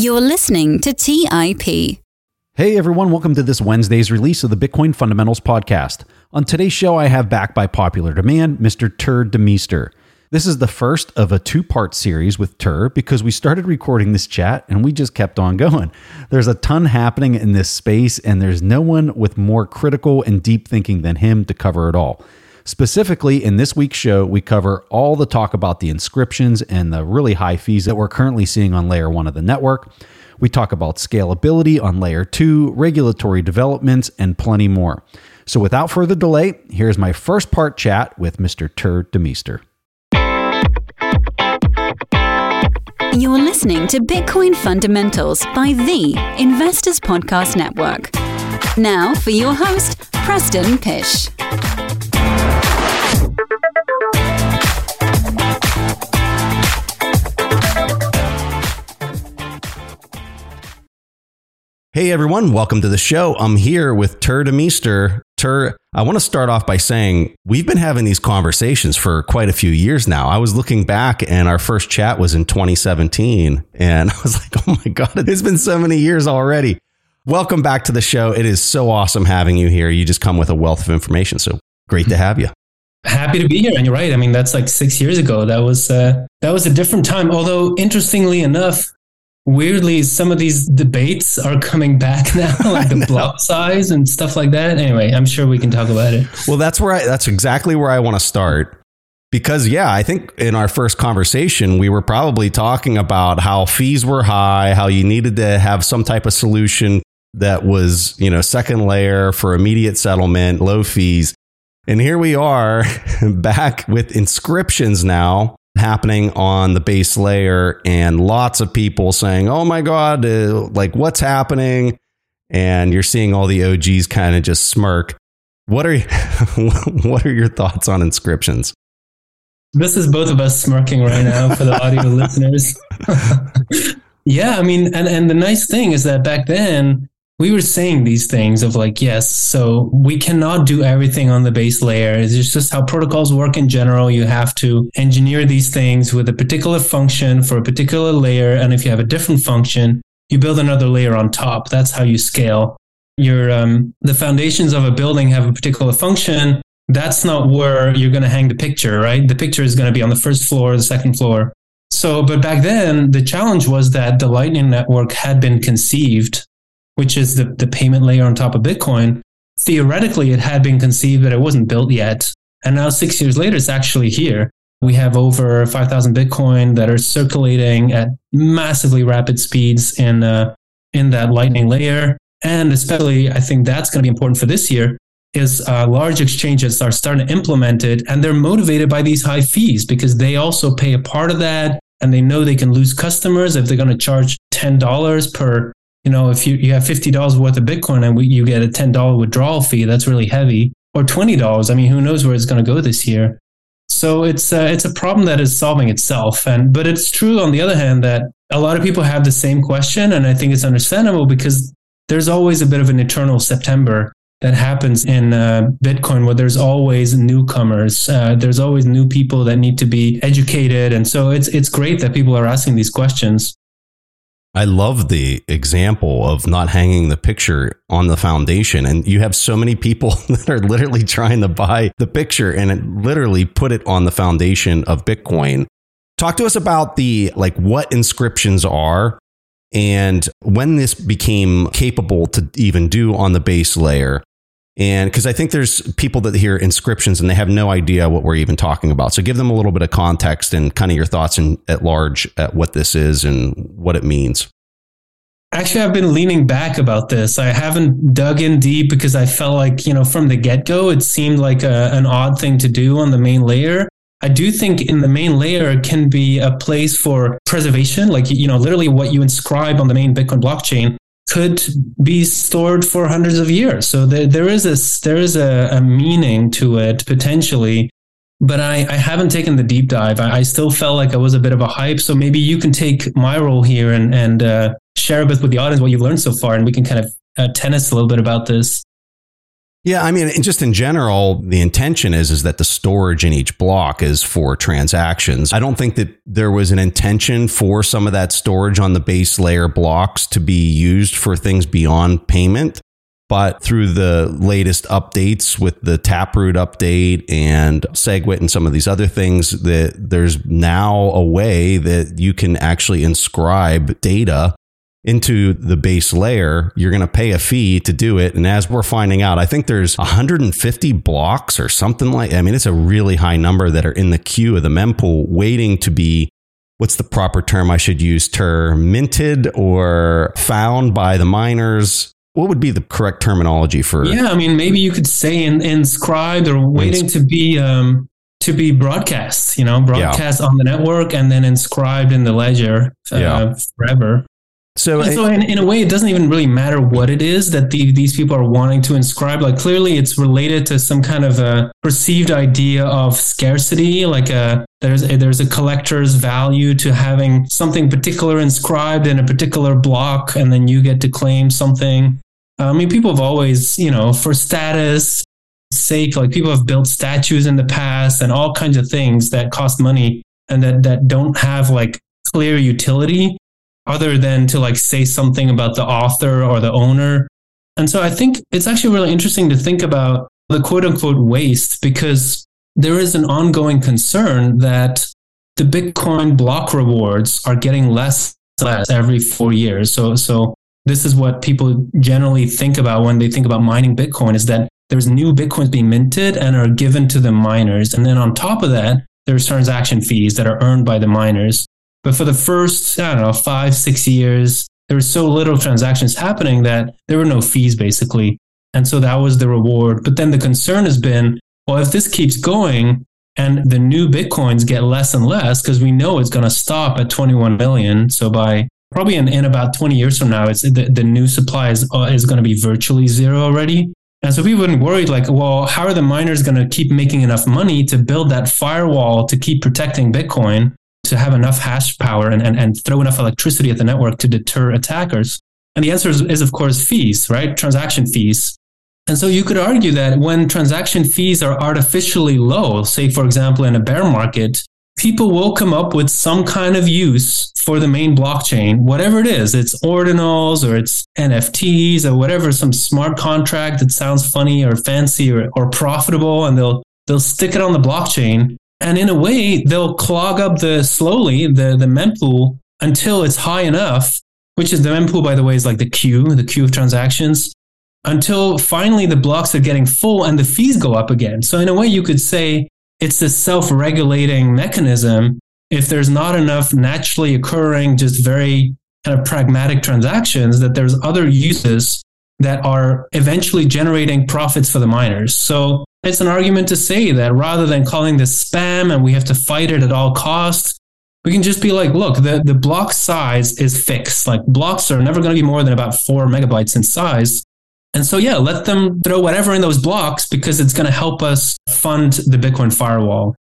You're listening to TIP. Hey everyone, welcome to this Wednesday's release of the Bitcoin Fundamentals Podcast. On today's show, I have back by popular demand, Mr. Tuur Demeester. This is the first of a two-part series with Tuur because we started recording this chat and we just kept on going. There's a ton happening in this space and there's no one with more critical and deep thinking than him to cover it all. Specifically, in this week's show, we cover all the talk about the inscriptions and the really high fees that we're currently seeing on Layer 1 of the network. We talk about scalability on Layer 2, regulatory developments, and plenty more. So without further delay, here's my first part chat with Mr. Tuur Demeester. You're listening to Bitcoin Fundamentals by the Investors Podcast Network. Now for your host, Preston Pysh. Hey everyone, welcome to the show. I'm here with Tuur Demeester. Tuur, I want to start off by saying we've been having these conversations for quite a few years now. I was looking back and our first chat was in 2017 and I was like, oh my God, it's been so many years already. Welcome back to the show. It is so awesome having you here. You just come with a wealth of information. So great to have you. Happy to be here. And you're right. I mean, that's like 6 years ago. That was a different time. Although interestingly enough, weirdly, some of these debates are coming back now, like the block size and stuff like that. Anyway, I'm sure we can talk about it. Well, that's exactly where I want to start. Because, I think in our first conversation, we were probably talking about how fees were high, how you needed to have some type of solution that was, second layer for immediate settlement, low fees. And here we are back with inscriptions now happening on the base layer and lots of people saying, oh my God, like what's happening? And you're seeing all the OGs kind of just smirk. What are your thoughts on inscriptions? This is both of us smirking right now for the audio listeners. Yeah, I mean, and the nice thing is that back then we were saying these things of like, yes, so we cannot do everything on the base layer. It's just how protocols work in general. You have to engineer these things with a particular function for a particular layer. And if you have a different function, you build another layer on top. That's how you scale. The foundations of a building have a particular function. That's not where you're going to hang the picture, right? The picture is going to be on the first floor, the second floor. But back then, the challenge was that the Lightning Network had been conceived, which is the payment layer on top of Bitcoin. Theoretically, it had been conceived, but it wasn't built yet. And now 6 years later, it's actually here. We have over 5,000 Bitcoin that are circulating at massively rapid speeds in that Lightning layer. And especially, I think that's going to be important for this year, is large exchanges are starting to implement it. And they're motivated by these high fees because they also pay a part of that. And they know they can lose customers if they're going to charge $10 per, if you have $50 worth of Bitcoin and you get a $10 withdrawal fee, that's really heavy. Or $20. I mean, who knows where it's going to go this year? So it's a problem that is solving itself. But it's true, on the other hand, that a lot of people have the same question. And I think it's understandable because there's always a bit of an eternal September that happens in Bitcoin where there's always newcomers. There's always new people that need to be educated. And so it's great that people are asking these questions. I love the example of not hanging the picture on the foundation. And you have so many people that are literally trying to buy the picture and literally put it on the foundation of Bitcoin. Talk to us about what inscriptions are and when this became capable to even do on the base layer. And because I think there's people that hear inscriptions and they have no idea what we're even talking about. So give them a little bit of context and kind of your thoughts at large at what this is and what it means. Actually, I've been leaning back about this. I haven't dug in deep because I felt like, from the get-go, it seemed like an odd thing to do on the main layer. I do think in the main layer can be a place for preservation, like, literally what you inscribe on the main Bitcoin blockchain could be stored for hundreds of years. So there is a meaning to it potentially, but I haven't taken the deep dive. I still felt like I was a bit of a hype. So maybe you can take my role here and share a bit with the audience what you've learned so far, and we can kind of tennis a little bit about this. Yeah, I mean, just in general, the intention is that the storage in each block is for transactions. I don't think that there was an intention for some of that storage on the base layer blocks to be used for things beyond payment. But through the latest updates with the Taproot update and SegWit and some of these other things, that there's now a way that you can actually inscribe data into the base layer. You're going to pay a fee to do it. And as we're finding out, I think there's 150 blocks or something like, I mean, it's a really high number that are in the queue of the mempool waiting to be, what's the proper term I should use, minted or found by the miners? What would be the correct terminology for? Yeah, I mean, maybe you could say inscribed or waiting to be broadcast, broadcast on the network and then inscribed in the ledger forever. So in a way, it doesn't even really matter what it is that these people are wanting to inscribe. Like clearly it's related to some kind of a perceived idea of scarcity, like there's a collector's value to having something particular inscribed in a particular block, and then you get to claim something. I mean, people have always, for status sake, like people have built statues in the past and all kinds of things that cost money and that don't have like clear utility other than to like say something about the author or the owner. And so I think it's actually really interesting to think about the quote unquote waste, because there is an ongoing concern that the Bitcoin block rewards are getting less and less every 4 years. So this is what people generally think about when they think about mining Bitcoin, is that there's new Bitcoins being minted and are given to the miners. And then on top of that, there's transaction fees that are earned by the miners. But for the first, 5-6 years, there was so little transactions happening that there were no fees basically. And so that was the reward. But then the concern has been, well, if this keeps going and the new Bitcoins get less and less, because we know it's going to stop at 21 million. So by probably in about 20 years from now, it's the new supply is going to be virtually zero already. And so people have been worried, like, well, how are the miners going to keep making enough money to build that firewall to keep protecting Bitcoin, to have enough hash power and throw enough electricity at the network to deter attackers? And the answer is of course, fees, right? Transaction fees. And so you could argue that when transaction fees are artificially low, say, for example, in a bear market, people will come up with some kind of use for the main blockchain, whatever it is. It's ordinals or it's NFTs or whatever, some smart contract that sounds funny or fancy or profitable, and they'll stick it on the blockchain. And in a way, they'll clog up the mempool until it's high enough, which is the mempool, by the way, is like the queue of transactions, until finally the blocks are getting full and the fees go up again. So in a way, you could say it's a self-regulating mechanism. If there's not enough naturally occurring, just very kind of pragmatic transactions, that there's other uses that are eventually generating profits for the miners. So it's an argument to say that rather than calling this spam and we have to fight it at all costs, we can just be like, look, the block size is fixed. Like blocks are never going to be more than about 4 megabytes in size. And so, yeah, let them throw whatever in those blocks because it's going to help us fund the Bitcoin firewall.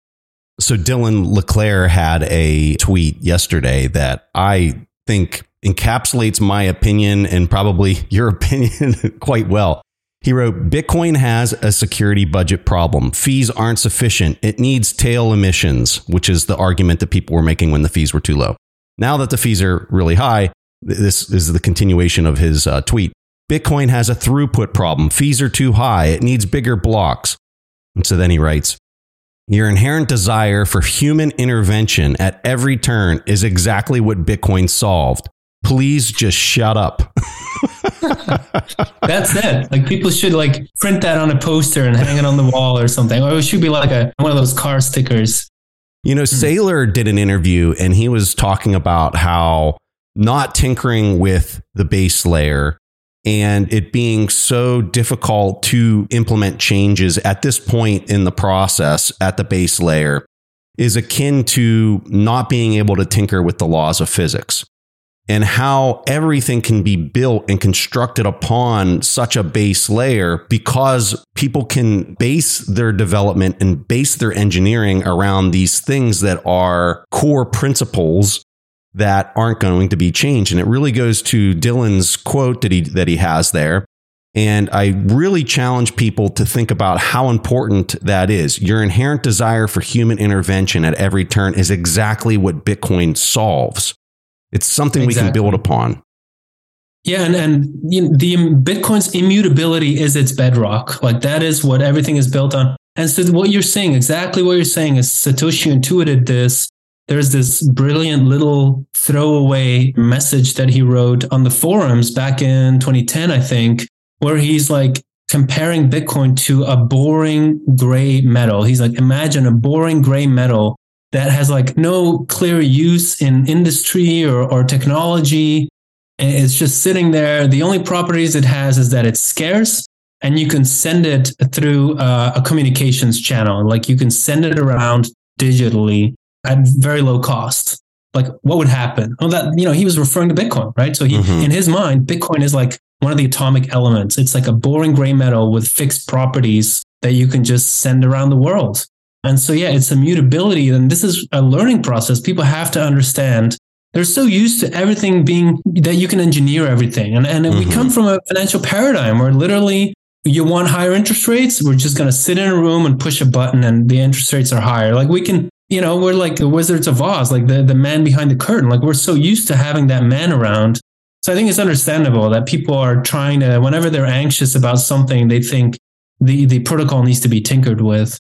So Dylan LeClaire had a tweet yesterday that I think encapsulates my opinion and probably your opinion quite well. He wrote, Bitcoin has a security budget problem. Fees aren't sufficient. It needs tail emissions, which is the argument that people were making when the fees were too low. Now that the fees are really high, this is the continuation of his tweet. Bitcoin has a throughput problem. Fees are too high. It needs bigger blocks. And so then he writes, your inherent desire for human intervention at every turn is exactly what Bitcoin solved. Please just shut up. That's it. Like people should like print that on a poster and hang it on the wall or something. Or it should be like one of those car stickers. Saylor did an interview and he was talking about how not tinkering with the base layer and it being so difficult to implement changes at this point in the process at the base layer is akin to not being able to tinker with the laws of physics, and how everything can be built and constructed upon such a base layer because people can base their development and base their engineering around these things that are core principles that aren't going to be changed. And it really goes to Dylan's quote that he has there. And I really challenge people to think about how important that is. Your inherent desire for human intervention at every turn is exactly what Bitcoin solves. It's something we can build upon. Yeah, and the Bitcoin's immutability is its bedrock. Like that is what everything is built on. And so what you're saying, exactly what you're saying, is Satoshi intuited this. There's this brilliant little throwaway message that he wrote on the forums back in 2010, I think, where he's like comparing Bitcoin to a boring gray metal. He's like, imagine a boring gray metal that has like no clear use in industry or technology. And it's just sitting there. The only properties it has is that it's scarce and you can send it through a communications channel. Like you can send it around digitally at very low cost. Like what would happen? Oh, that, he was referring to Bitcoin, right? So in his mind, Bitcoin is like one of the atomic elements. It's like a boring gray metal with fixed properties that you can just send around the world. And so, yeah, it's immutability. And this is a learning process. People have to understand. They're so used to everything being that you can engineer everything. And we come from a financial paradigm where literally you want higher interest rates. We're just going to sit in a room and push a button and the interest rates are higher. Like we can, we're like the Wizards of Oz, like the man behind the curtain. Like we're so used to having that man around. So I think it's understandable that people are trying to, whenever they're anxious about something, they think the protocol needs to be tinkered with.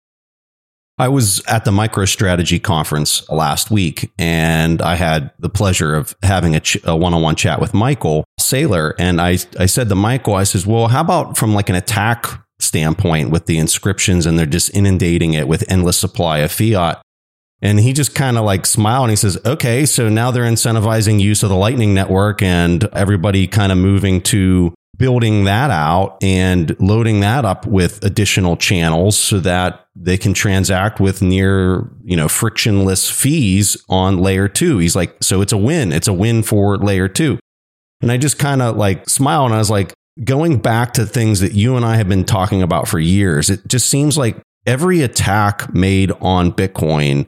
I was at the MicroStrategy conference last week, and I had the pleasure of having a one-on-one chat with Michael Saylor. And I said to Michael, I says, well, how about from like an attack standpoint with the inscriptions and they're just inundating it with endless supply of fiat? And he just kind of like smiled and he says, okay, so now they're incentivizing use of the Lightning Network and everybody kind of moving to building that out and loading that up with additional channels so that they can transact with near, frictionless fees on layer 2. He's like, so it's a win. It's a win for layer 2. And I just kind of like smiled and I was like, going back to things that you and I have been talking about for years, it just seems like every attack made on Bitcoin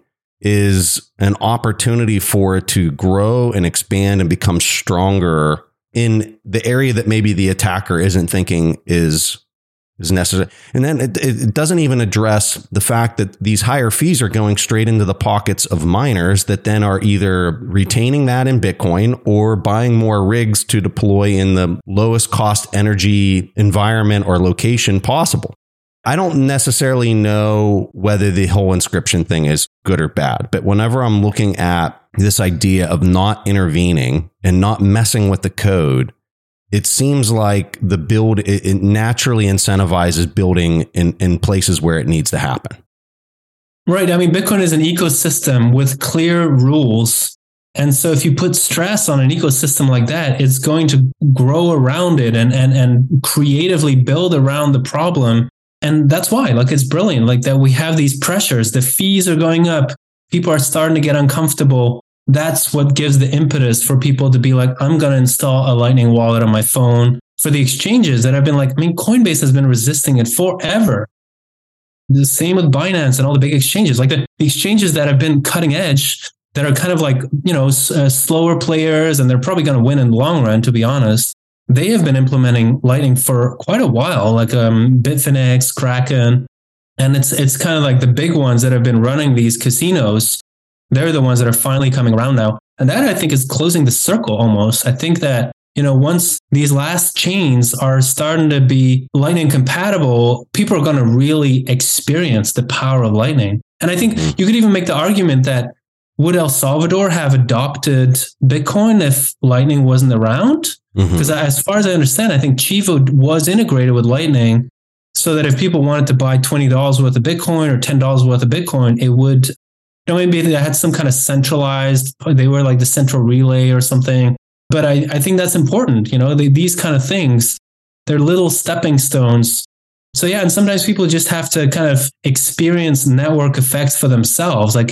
is an opportunity for it to grow and expand and become stronger in the area that maybe the attacker isn't thinking is necessary. And then it doesn't even address the fact that these higher fees are going straight into the pockets of miners that then are either retaining that in Bitcoin or buying more rigs to deploy in the lowest cost energy environment or location possible. I don't necessarily know whether the whole inscription thing is good or bad, but whenever I'm looking at this idea of not intervening and not messing with the code, it seems like the build, it naturally incentivizes building in places where it needs to happen. Right. I mean, Bitcoin is an ecosystem with clear rules. And so if you put stress on an ecosystem like that, it's going to grow around it and creatively build around the problem. And that's why, like, it's brilliant, like that we have these pressures, the fees are going up, people are starting to get uncomfortable. That's what gives the impetus for people to be like, I'm going to install a Lightning wallet on my phone. For the exchanges that have been like, Coinbase has been resisting it forever. The same with Binance and all the big exchanges, like the exchanges that have been cutting edge, that are kind of like, slower players, and they're probably going to win in the long run, to be honest. They have been implementing Lightning for quite a while, like Bitfinex, Kraken. And it's kind of like the big ones that have been running these casinos. They're the ones that are finally coming around now. And that, I think, is closing the circle almost. I think that, once these last chains are starting to be Lightning compatible, people are going to really experience the power of Lightning. And I think you could even make the argument that would El Salvador have adopted Bitcoin if Lightning wasn't around? Because as far as I understand, I think Chivo was integrated with Lightning so that if people wanted to buy $20 worth of Bitcoin or $10 worth of Bitcoin, it would, maybe they had some kind of centralized, they were like the central relay or something. But I think that's important. These kind of things, they're little stepping stones. So yeah, and sometimes people just have to kind of experience network effects for themselves, like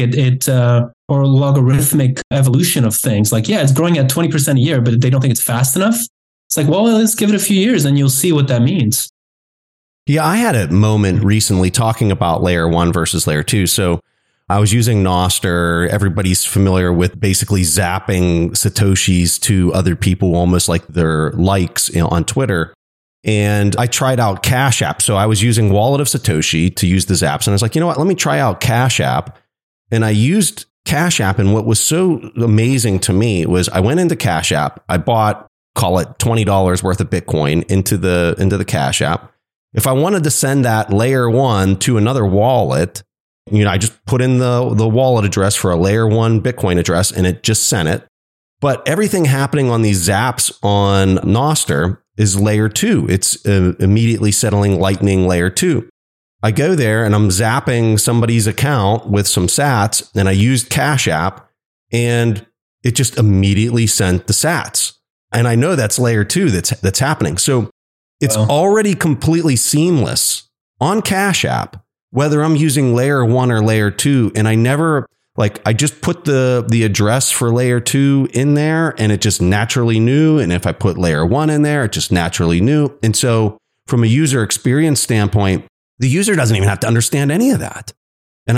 or logarithmic evolution of things. Like, yeah, it's growing at 20% a year, but they don't think it's fast enough. It's like, well, let's give it a few years and you'll see what that means. Yeah, I had a moment recently talking about layer 1 versus layer 2. So I was using Nostr. Everybody's familiar with basically zapping Satoshis to other people, almost like their likes on Twitter. and I tried out Cash App. So I was using Wallet of Satoshi to use the zaps. And I was like, you know what, let me try out Cash App. And I used Cash App. And what was so amazing to me was I went into Cash App. I bought, call it $20 worth of Bitcoin into the Cash App. If I wanted to send that layer 1 to another wallet, I just put in the wallet address for a layer 1 Bitcoin address and it just sent it. But everything happening on these zaps on Nostr is layer 2. It's immediately settling Lightning layer 2. I go there and I'm zapping somebody's account with some sats, and I used Cash App and it just immediately sent the sats. And I know that's layer 2 that's happening. So it's already completely seamless on Cash App, whether I'm using layer 1 or layer 2. And I just put the address for layer 2 in there and it just naturally knew. And if I put layer 1 in there, it just naturally knew. And so from a user experience standpoint, the user doesn't even have to understand any of that. And I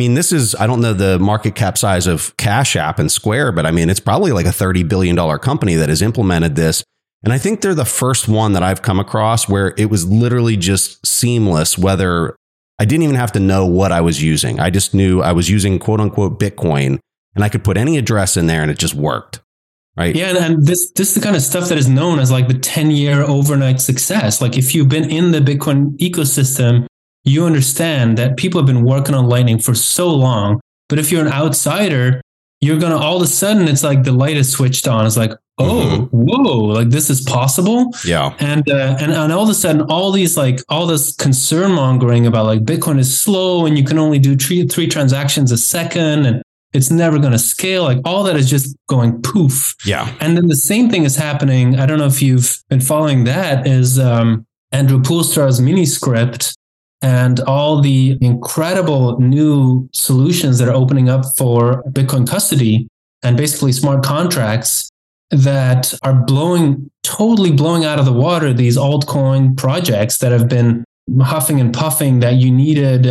don't know the market cap size of Cash App and Square, but it's probably like a $30 billion company that has implemented this. And I think they're the first one that I've come across where it was literally just seamless, whether I didn't even have to know what I was using. I just knew I was using quote unquote Bitcoin and I could put any address in there and it just worked. Right. Yeah. And this is the kind of stuff that is known as like the 10-year overnight success. Like if you've been in the Bitcoin ecosystem, you understand that people have been working on Lightning for so long. But if you're an outsider, you're going to all of a sudden, it's like the light is switched on. It's like, whoa, like this is possible. Yeah. And all of a sudden, all this concern mongering about like Bitcoin is slow and you can only do three transactions a second and it's never going to scale. Like all that is just going poof. Yeah. And then the same thing is happening. I don't know if you've been following that, is Andrew Poelstra's Miniscript and all the incredible new solutions that are opening up for Bitcoin custody and basically smart contracts that are totally blowing out of the water these altcoin projects that have been huffing and puffing that you needed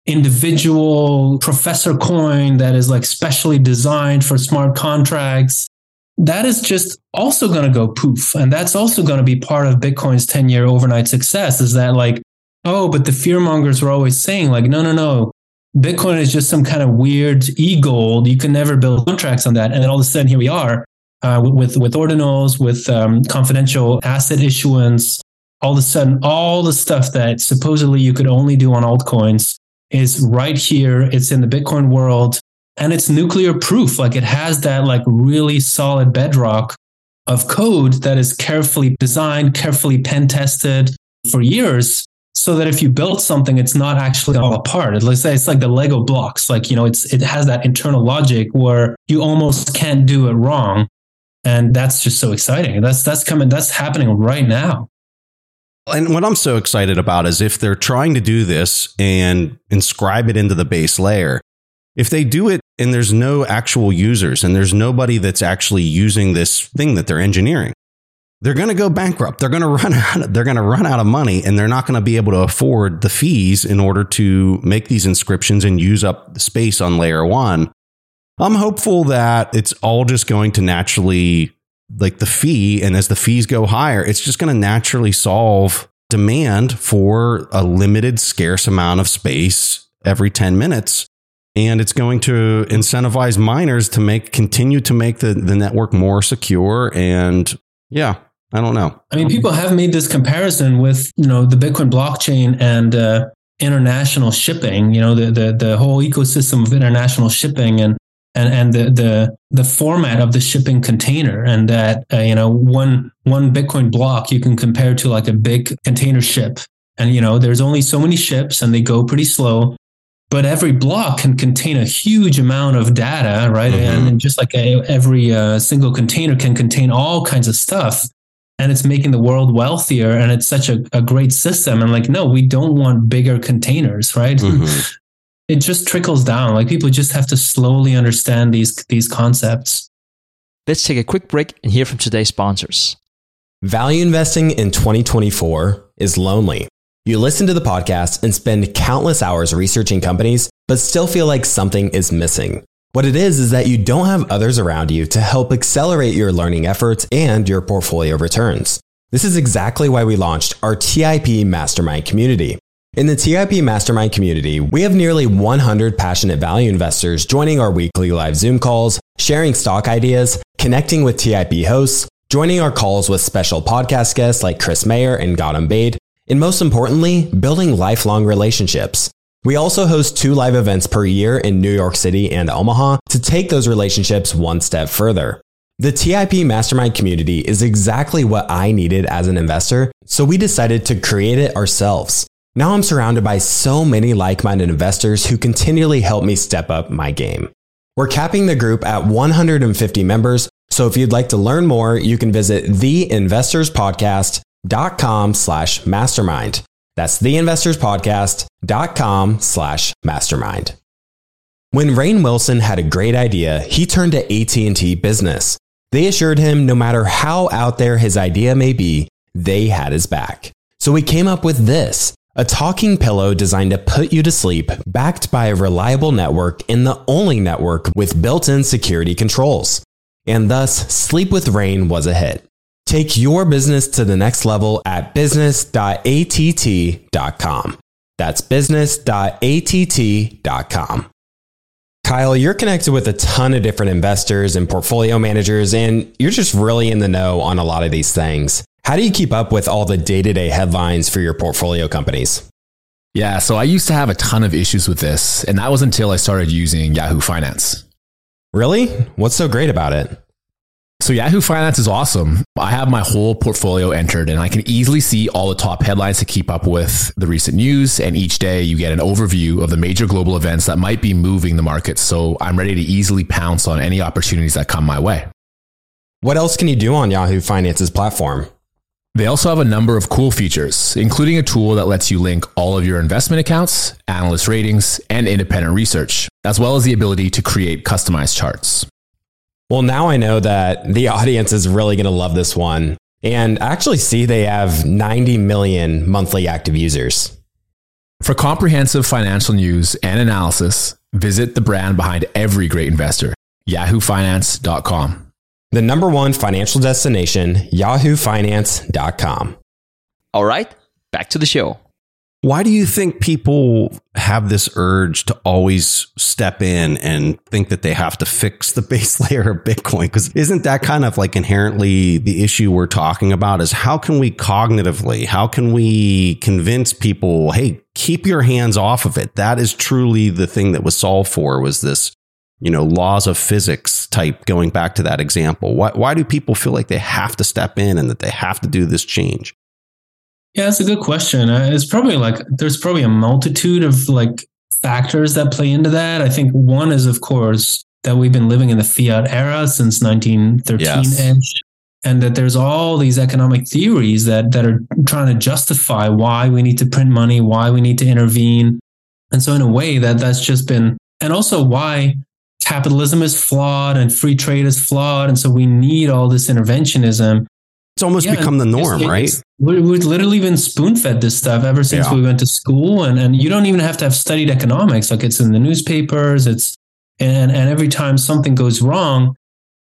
individual professor coin that is like specially designed for smart contracts. That is just also going to go poof. And that's also going to be part of Bitcoin's 10-year overnight success, is that like, oh, but the fearmongers were always saying like, no, Bitcoin is just some kind of weird e-gold. You can never build contracts on that. And then all of a sudden, here we are with ordinals, with confidential asset issuance. All of a sudden, all the stuff that supposedly you could only do on altcoins is right here. It's in the Bitcoin world and it's nuclear proof. Like it has that like really solid bedrock of code that is carefully designed, carefully pen tested for years, so that if you build something, it's not actually all apart. Let's say it's like the Lego blocks. Like, it has that internal logic where you almost can't do it wrong. And that's just so exciting. That's happening right now. And what I'm so excited about is if they're trying to do this and inscribe it into the base layer, if they do it and there's no actual users and there's nobody that's actually using this thing that they're engineering, they're going to go bankrupt. They're going to run out of money, and they're not going to be able to afford the fees in order to make these inscriptions and use up the space on layer 1. I'm hopeful that it's all just going to naturally, like the fee, and as the fees go higher, it's just going to naturally solve demand for a limited, scarce amount of space every 10 minutes. And it's going to incentivize miners to continue to make the network more secure. And yeah, I don't know. I mean, people have made this comparison with, the Bitcoin blockchain and international shipping, the whole ecosystem of international shipping and the format of the shipping container, and that, one Bitcoin block you can compare to like a big container ship. And, there's only so many ships and they go pretty slow, but every block can contain a huge amount of data, right? Mm-hmm. And just like every single container can contain all kinds of stuff. And it's making the world wealthier, and it's such a great system. And like, no, we don't want bigger containers, right? Mm-hmm. It just trickles down. Like people just have to slowly understand these concepts. Let's take a quick break and hear from today's sponsors. Value investing in 2024 is lonely. You listen to the podcast and spend countless hours researching companies, but still feel like something is missing. What it is that you don't have others around you to help accelerate your learning efforts and your portfolio returns. This is exactly why we launched our TIP Mastermind community. In the TIP Mastermind community, we have nearly 100 passionate value investors joining our weekly live Zoom calls, sharing stock ideas, connecting with TIP hosts, joining our calls with special podcast guests like Chris Mayer and Gautam Baid, and most importantly, building lifelong relationships. We also host 2 live events per year in New York City and Omaha to take those relationships one step further. The TIP Mastermind community is exactly what I needed as an investor, so we decided to create it ourselves. Now I'm surrounded by so many like-minded investors who continually help me step up my game. We're capping the group at 150 members, so if you'd like to learn more, you can visit theinvestorspodcast.com/mastermind. That's theinvestorspodcast.com/mastermind. When Rainn Wilson had a great idea, he turned to AT&T Business. They assured him no matter how out there his idea may be, they had his back. So we came up with this, a talking pillow designed to put you to sleep, backed by a reliable network and the only network with built-in security controls. And thus, Sleep with Rainn was a hit. Take your business to the next level at business.att.com. That's business.att.com. Kyle, you're connected with a ton of different investors and portfolio managers, and you're just really in the know on a lot of these things. How do you keep up with all the day-to-day headlines for your portfolio companies? Yeah, so I used to have a ton of issues with this, and that was until I started using Yahoo Finance. Really? What's so great about it? So Yahoo Finance is awesome. I have my whole portfolio entered and I can easily see all the top headlines to keep up with the recent news. And each day you get an overview of the major global events that might be moving the market. So I'm ready to easily pounce on any opportunities that come my way. What else can you do on Yahoo Finance's platform? They also have a number of cool features, including a tool that lets you link all of your investment accounts, analyst ratings, and independent research, as well as the ability to create customized charts. Well, now I know that the audience is really going to love this one. And I actually see they have 90 million monthly active users. For comprehensive financial news and analysis, visit the brand behind every great investor, yahoofinance.com. The number one financial destination, yahoofinance.com. All right, back to the show. Why do you think people have this urge to always step in and think that they have to fix the base layer of Bitcoin? Because isn't that kind of like inherently the issue we're talking about is how can we cognitively, how can we convince people, hey, keep your hands off of it? That is truly the thing that was solved for was this, laws of physics type going back to that example. Why do people feel like they have to step in and that they have to do this change? Yeah, that's a good question. It's probably there's probably a multitude of factors that play into that. I think one is, of course, that we've been living in the fiat era since 1913-ish, and that there's all these economic theories that are trying to justify why we need to print money, why we need to intervene. And so in a way that's just been, and also why capitalism is flawed and free trade is flawed. And so we need all this interventionism. It's almost become the norm, right? We've literally been spoon-fed this stuff ever since we went to school. And you don't even have to have studied economics. It's in the newspapers. And every time something goes wrong,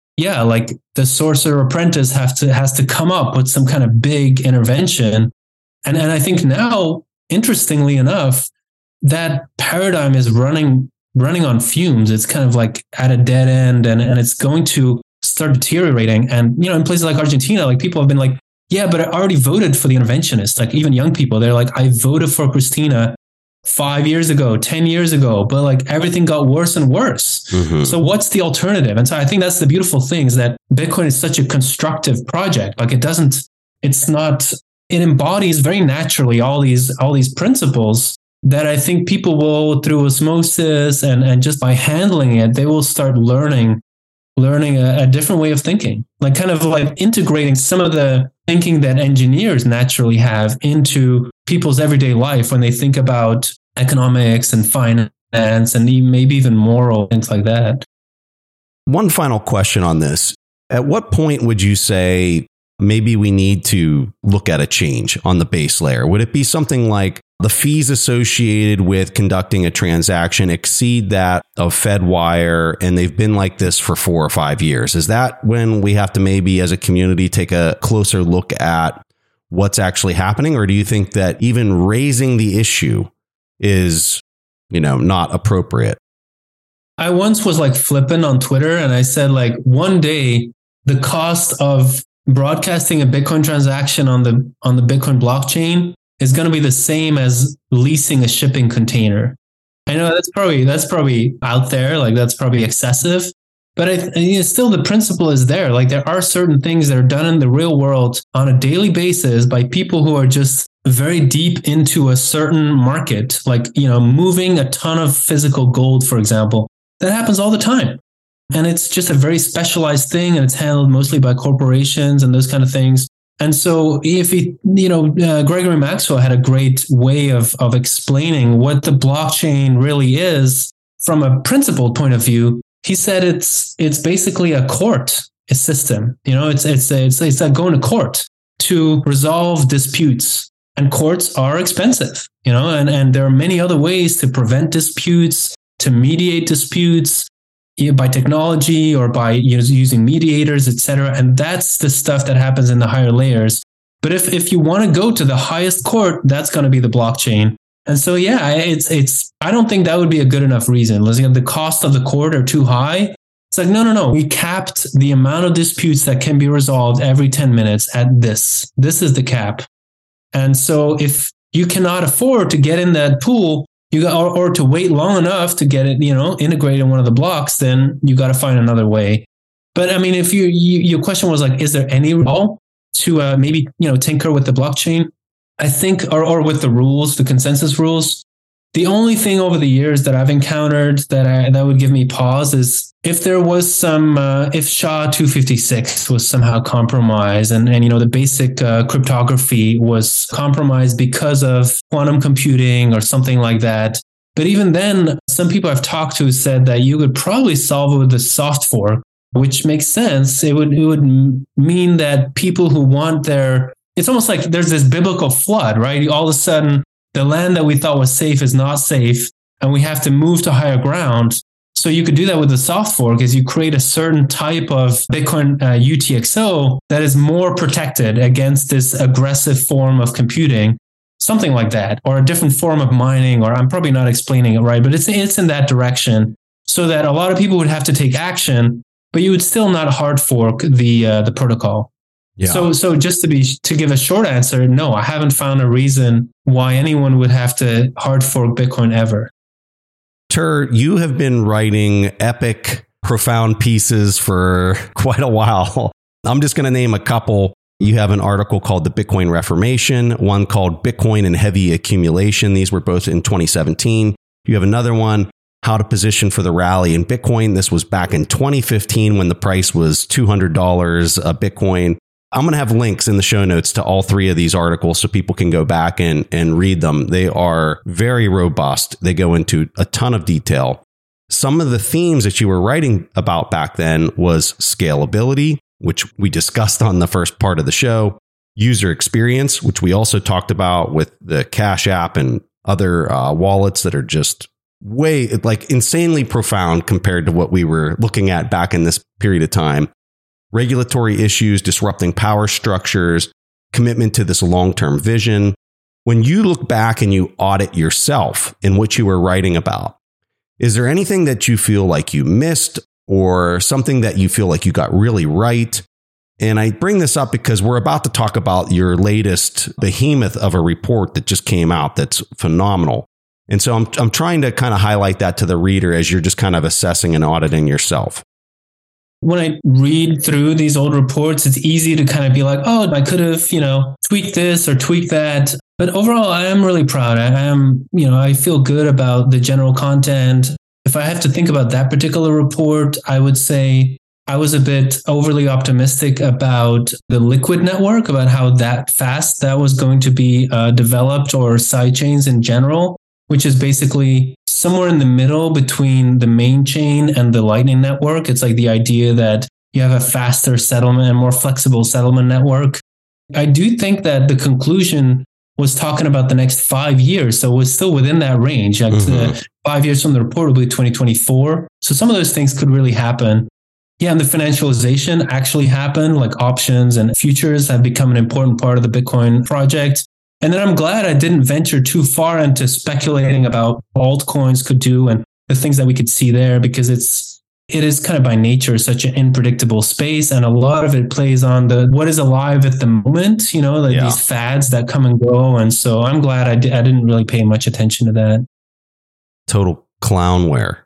the sorcerer apprentice has to come up with some kind of big intervention. And I think now, interestingly enough, that paradigm is running on fumes. It's kind of at a dead end and it's going to start deteriorating. And, in places like Argentina, people have been but I already voted for the interventionist. Even young people, they're I voted for Cristina 5 years ago, 10 years ago, but everything got worse and worse. Mm-hmm. So what's the alternative? And so I think that's the beautiful thing is that Bitcoin is such a constructive project. It embodies very naturally all these principles that I think people will, through osmosis and just by handling it, they will start learning a different way of thinking, integrating some of the thinking that engineers naturally have into people's everyday life when they think about economics and finance and maybe even moral things like that. One final question on this. At what point would you say maybe we need to look at a change on the base layer? Would it be something like the fees associated with conducting a transaction exceed that of Fedwire, and they've been like this for 4 or 5 years? Is that when we have to maybe as a community take a closer look at what's actually happening? Or do you think that even raising the issue is, not appropriate? I once was like flippant on Twitter and I said like one day the cost of broadcasting a Bitcoin transaction on the Bitcoin blockchain is going to be the same as leasing a shipping container. I know that's probably out there, like that's probably excessive, but still the principle is there. Like there are certain things that are done in the real world on a daily basis by people who are just very deep into a certain market, like, moving a ton of physical gold, for example. That happens all the time. And it's just a very specialized thing and it's handled mostly by corporations and those kind of things. And so if Gregory Maxwell had a great way of explaining what the blockchain really is from a principled point of view. He said it's basically a court system. It's like going to court to resolve disputes. And courts are expensive, and there are many other ways to prevent disputes, to mediate disputes by technology or by using mediators, etc. And that's the stuff that happens in the higher layers. But if you want to go to the highest court, that's going to be the blockchain. And so, I don't think that would be a good enough reason. The cost of the court are too high. It's like, no. We capped the amount of disputes that can be resolved every 10 minutes at this. This is the cap. And so if you cannot afford to get in that pool, or to wait long enough to get it, integrated in one of the blocks, then you got to find another way. But I mean, if your question was like, is there any role to maybe, tinker with the blockchain? I think, or with the rules, the consensus rules. The only thing over the years that I've encountered that would give me pause is if there was if SHA-256 was somehow compromised and the basic cryptography was compromised because of quantum computing or something like that. But even then, some people I've talked to said that you could probably solve it with a soft fork, which makes sense. It would mean that people who want it's almost like there's this biblical flood, right? All of a sudden, the land that we thought was safe is not safe, and we have to move to higher ground. So you could do that with the soft fork, is you create a certain type of Bitcoin UTXO that is more protected against this aggressive form of computing, something like that, or a different form of mining, or I'm probably not explaining it right, but it's in that direction, so that a lot of people would have to take action, but you would still not hard fork the protocol. Yeah. So just to give a short answer, no, I haven't found a reason why anyone would have to hard fork Bitcoin ever. Tur, you have been writing epic, profound pieces for quite a while. I'm just going to name a couple. You have an article called The Bitcoin Reformation, one called Bitcoin and Heavy Accumulation. These were both in 2017. You have another one, How to Position for the Rally in Bitcoin. This was back in 2015 when the price was $200 a Bitcoin. I'm going to have links in the show notes to all three of these articles so people can go back and read them. They are very robust. They go into a ton of detail. Some of the themes that you were writing about back then was scalability, which we discussed on the first part of the show, user experience, which we also talked about with the Cash App and other wallets that are just insanely profound compared to what we were looking at back in this period of time. Regulatory issues, disrupting power structures, commitment to this long-term vision. When you look back and you audit yourself in what you were writing about, is there anything that you feel like you missed or something that you feel like you got really right? And I bring this up because we're about to talk about your latest behemoth of a report that just came out that's phenomenal. And so I'm trying to kind of highlight that to the reader as you're just kind of assessing and auditing yourself. When I read through these old reports, it's easy to kind of be like, oh, I could have, tweaked this or tweaked that. But overall, I am really proud. I feel good about the general content. If I have to think about that particular report, I would say I was a bit overly optimistic about the Liquid network, about how that fast that was going to be developed, or sidechains in general, which is basically somewhere in the middle between the main chain and the Lightning Network. It's like the idea that you have a faster settlement and more flexible settlement network. I do think that the conclusion was talking about the next 5 years. So it was still within that range. 5 years from the report will be 2024. So some of those things could really happen. Yeah, and the financialization actually happened, like options and futures have become an important part of the Bitcoin project. And then I'm glad I didn't venture too far into speculating about what altcoins could do and the things that we could see there, because it is kind of by nature such an unpredictable space, and a lot of it plays on the what is alive at the moment, these fads that come and go. And so I'm glad I didn't really pay much attention to that. Total clownware.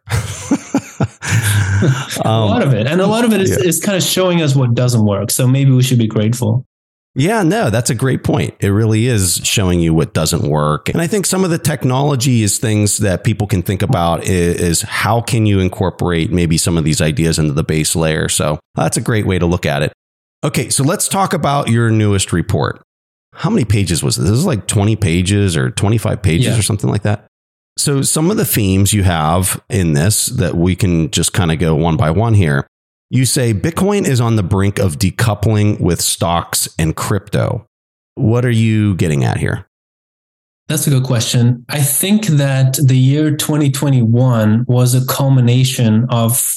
A lot of it. And a lot of it is kind of showing us what doesn't work. So maybe we should be grateful. Yeah, no, that's a great point. It really is showing you what doesn't work. And I think some of the technology is things that people can think about is how can you incorporate maybe some of these ideas into the base layer. So that's a great way to look at it. Okay, so let's talk about your newest report. How many pages was this? This is like 20 pages or 25 pages or something like that. So some of the themes you have in this that we can just kind of go one by one here. You say Bitcoin is on the brink of decoupling with stocks and crypto. What are you getting at here? That's a good question. I think that the year 2021 was a culmination of,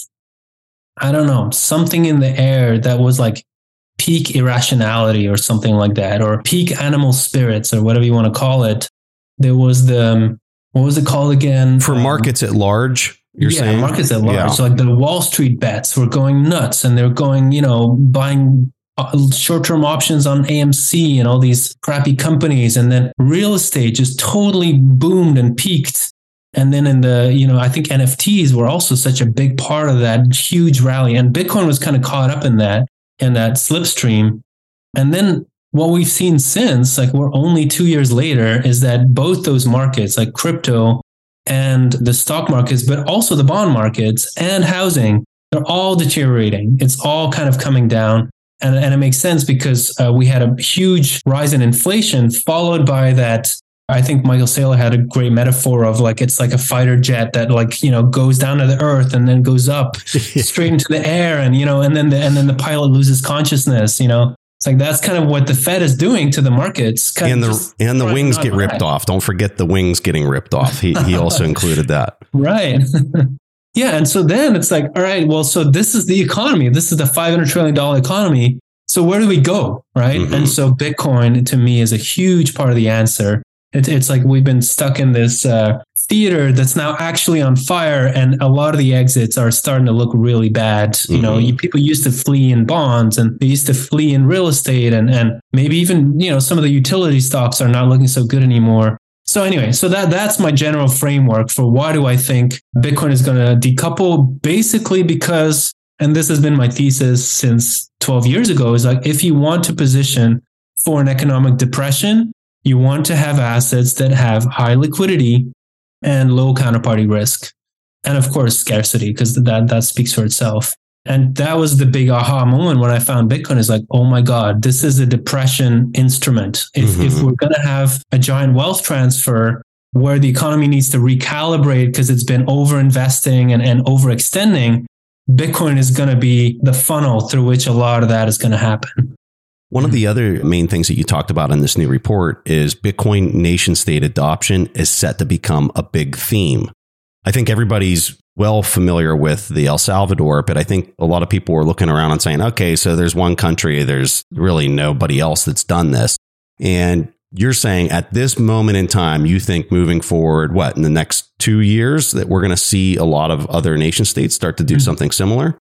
I don't know, something in the air that was like peak irrationality or something like that, or peak animal spirits or whatever you want to call it. There was what was it called again? For markets at large? You're saying? Markets at large. Yeah. So like the Wall Street bets were going nuts, and they're going, buying short-term options on AMC and all these crappy companies. And then real estate just totally boomed and peaked. And then in the, I think NFTs were also such a big part of that huge rally. And Bitcoin was kind of caught up in that slipstream. And then what we've seen since, like we're only 2 years later, is that both those markets, like crypto and the stock markets, but also the bond markets and housing, they're all deteriorating. It's all kind of coming down. And it makes sense because we had a huge rise in inflation followed by that. I think Michael Saylor had a great metaphor of like, it's like a fighter jet that goes down to the earth and then goes up straight into the air. And, and then the pilot loses consciousness, It's like that's kind of what the Fed is doing to the markets. And the wings get ripped off. Don't forget the wings getting ripped off. He also included that. Right. Yeah. And so then it's like, all right, well, so this is the economy. This is the $500 trillion economy. So where do we go? Right. Mm-hmm. And so Bitcoin to me is a huge part of the answer. It's like we've been stuck in this theater that's now actually on fire, and a lot of the exits are starting to look really bad. Mm-hmm. People used to flee in bonds, and they used to flee in real estate, and maybe even some of the utility stocks are not looking so good anymore. So anyway, so that's my general framework for why do I think Bitcoin is going to decouple, basically because, and this has been my thesis since 12 years ago, is like if you want to position for an economic depression, you want to have assets that have high liquidity and low counterparty risk. And of course, scarcity, because that speaks for itself. And that was the big aha moment when I found Bitcoin is like, oh my God, this is a depression instrument. If we're going to have a giant wealth transfer where the economy needs to recalibrate because it's been overinvesting and overextending, Bitcoin is going to be the funnel through which a lot of that is going to happen. One of the other main things that you talked about in this new report is Bitcoin nation state adoption is set to become a big theme. I think everybody's well familiar with the El Salvador, but I think a lot of people were looking around and saying, okay, so there's one country, there's really nobody else that's done this. And you're saying at this moment in time, you think moving forward, in the next 2 years that we're going to see a lot of other nation states start to do something similar?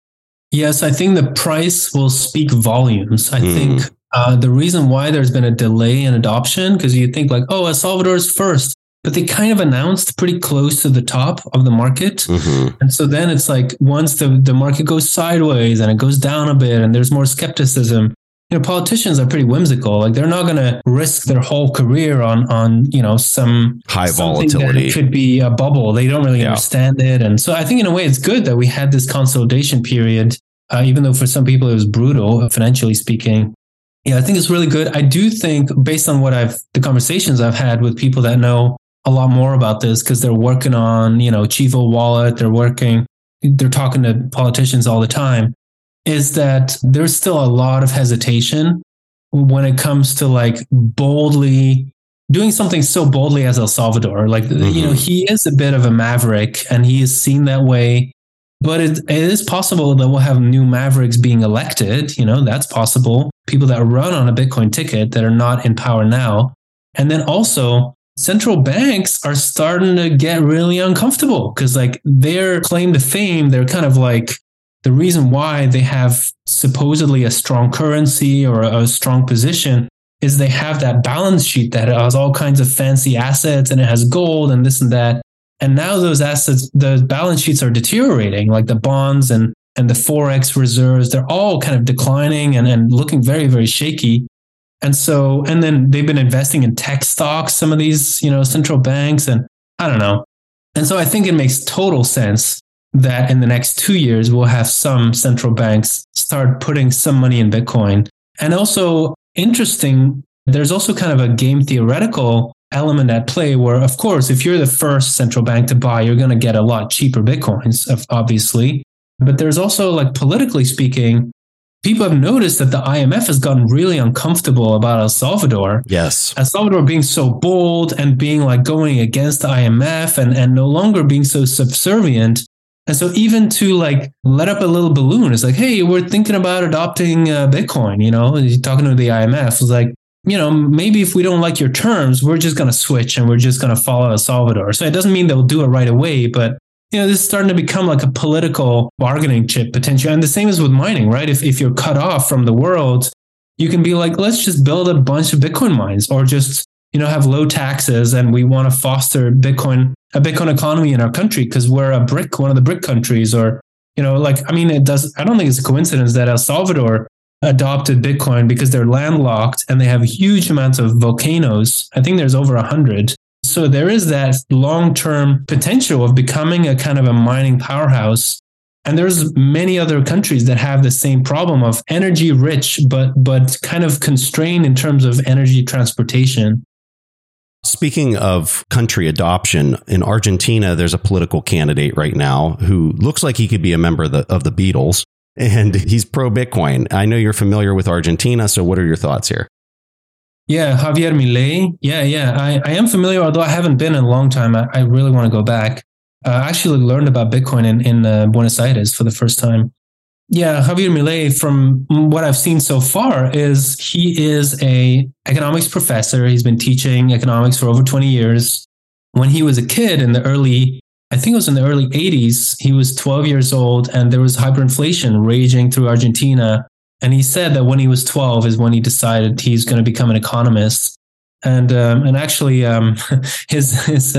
Yes, I think the price will speak volumes. I think the reason why there's been a delay in adoption, because you think like, El Salvador is first, but they kind of announced pretty close to the top of the market. Mm-hmm. And so then it's like once the market goes sideways and it goes down a bit and there's more skepticism, politicians are pretty whimsical. Like they're not going to risk their whole career on some high volatility. That could be a bubble. They don't really understand it. And so I think in a way it's good that we had this consolidation period, even though for some people it was brutal, financially speaking. Yeah, I think it's really good. I do think based on the conversations I've had with people that know a lot more about this, because they're working on, Chivo Wallet, they're talking to politicians all the time, is that there's still a lot of hesitation when it comes to like boldly doing something so boldly as El Salvador. Like, he is a bit of a maverick and he is seen that way. But it is possible that we'll have new mavericks being elected. That's possible. People that run on a Bitcoin ticket that are not in power now. And then also central banks are starting to get really uncomfortable because like their claim to fame, they're kind of like the reason why they have supposedly a strong currency or a strong position is they have that balance sheet that has all kinds of fancy assets and it has gold and this and that. And now those assets, the balance sheets are deteriorating, like the bonds and the Forex reserves, they're all kind of declining and looking very, very shaky. And then they've been investing in tech stocks, some of these, central banks, and I don't know. And so I think it makes total sense that in the next 2 years, we'll have some central banks start putting some money in Bitcoin. And also interesting, there's also kind of a game theoretical element at play where, of course, if you're the first central bank to buy, you're going to get a lot cheaper Bitcoins, obviously. But there's also, like, politically speaking, people have noticed that the IMF has gotten really uncomfortable about El Salvador. Yes. El Salvador being so bold and being like going against the IMF and no longer being so subservient. And so even to like let up a little balloon, it's like, hey, we're thinking about adopting Bitcoin, talking to the IMF. It's like, maybe if we don't like your terms, we're just going to switch and we're just going to follow El Salvador. So it doesn't mean they'll do it right away, but this is starting to become like a political bargaining chip potentially. And the same is with mining, right? If you're cut off from the world, you can be like, let's just build a bunch of Bitcoin mines or just, have low taxes. And we want to foster a Bitcoin economy in our country because we're one of the BRIC countries or, I don't think it's a coincidence that El Salvador adopted Bitcoin because they're landlocked and they have huge amounts of volcanoes. I think there's over 100. So there is that long-term potential of becoming a kind of a mining powerhouse. And there's many other countries that have the same problem of energy rich, but kind of constrained in terms of energy transportation. Speaking of country adoption, in Argentina, there's a political candidate right now who looks like he could be a member of the Beatles, and he's pro-Bitcoin. I know you're familiar with Argentina, so what are your thoughts here? Yeah, Javier Milei. Yeah. I am familiar, although I haven't been in a long time. I really want to go back. I actually learned about Bitcoin in Buenos Aires for the first time. Yeah, Javier Milei, from what I've seen so far, he is a economics professor. He's been teaching economics for over 20 years. When he was a kid in the early 80s, he was 12 years old and there was hyperinflation raging through Argentina. And he said that when he was 12 is when he decided he's going to become an economist. And actually, his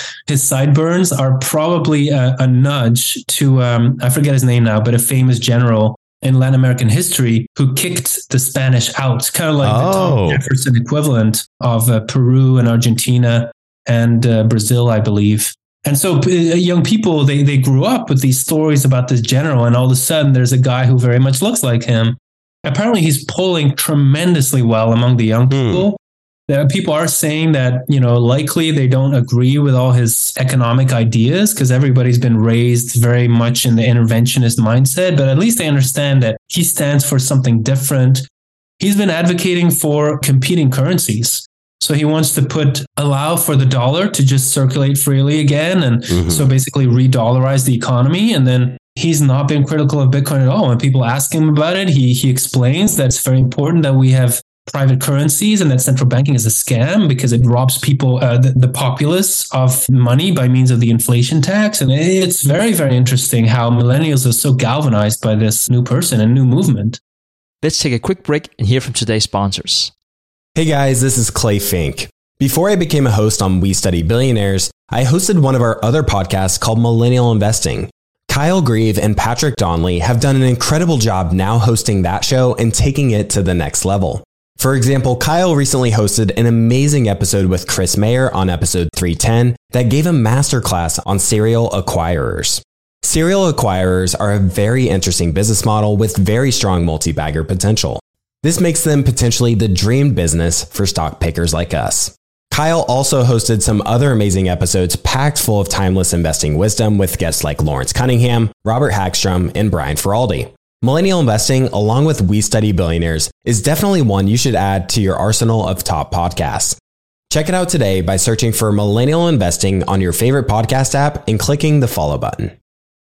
sideburns are probably a nudge to I forget his name now, but a famous general in Latin American history who kicked the Spanish out, kind of like the Thomas Jefferson equivalent of Peru and Argentina and Brazil, I believe. And so young people, they grew up with these stories about this general, and all of a sudden there's a guy who very much looks like him. Apparently, he's polling tremendously well among the young people. People are saying that, likely they don't agree with all his economic ideas because everybody's been raised very much in the interventionist mindset, but at least they understand that he stands for something different. He's been advocating for competing currencies. So he wants to allow for the dollar to just circulate freely again. And so basically re-dollarize the economy. And then he's not been critical of Bitcoin at all. When people ask him about it, he explains that it's very important that we have private currencies and that central banking is a scam because it robs people, the populace, of money by means of the inflation tax. And it's very, very interesting how millennials are so galvanized by this new person and new movement. Let's take a quick break and hear from today's sponsors. Hey guys, this is Clay Fink. Before I became a host on We Study Billionaires, I hosted one of our other podcasts called Millennial Investing. Kyle Grieve and Patrick Donnelly have done an incredible job now hosting that show and taking it to the next level. For example, Kyle recently hosted an amazing episode with Chris Mayer on episode 310 that gave a masterclass on serial acquirers. Serial acquirers are a very interesting business model with very strong multi-bagger potential. This makes them potentially the dream business for stock pickers like us. Kyle also hosted some other amazing episodes packed full of timeless investing wisdom with guests like Lawrence Cunningham, Robert Hagstrom, and Brian Feraldi. Millennial Investing, along with We Study Billionaires, is definitely one you should add to your arsenal of top podcasts. Check it out today by searching for Millennial Investing on your favorite podcast app and clicking the follow button.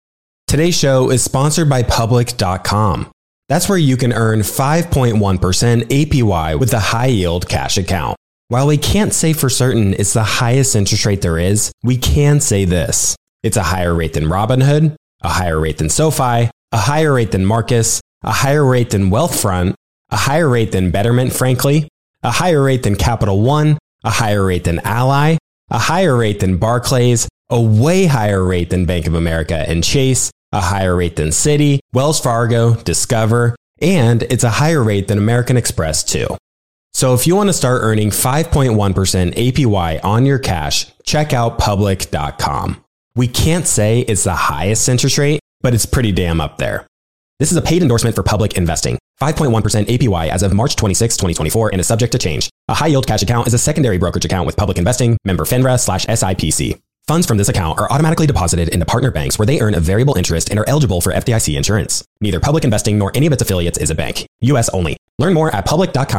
Today's show is sponsored by Public.com. That's where you can earn 5.1% APY with a high-yield cash account. While we can't say for certain it's the highest interest rate there is, we can say this. It's a higher rate than Robinhood, a higher rate than SoFi, a higher rate than Marcus, a higher rate than Wealthfront, a higher rate than Betterment, frankly, a higher rate than Capital One, a higher rate than Ally, a higher rate than Barclays, a way higher rate than Bank of America and Chase, a higher rate than Citi, Wells Fargo, Discover, and it's a higher rate than American Express too. So if you want to start earning 5.1% APY on your cash, check out Public.com. We can't say it's the highest interest rate, but it's pretty damn up there. This is a paid endorsement for Public Investing. 5.1% APY as of March 26, 2024 and is subject to change. A high-yield cash account is a secondary brokerage account with Public Investing, member FINRA/SIPC. Funds from this account are automatically deposited into partner banks where they earn a variable interest and are eligible for FDIC insurance. Neither Public Investing nor any of its affiliates is a bank. U.S. only. Learn more at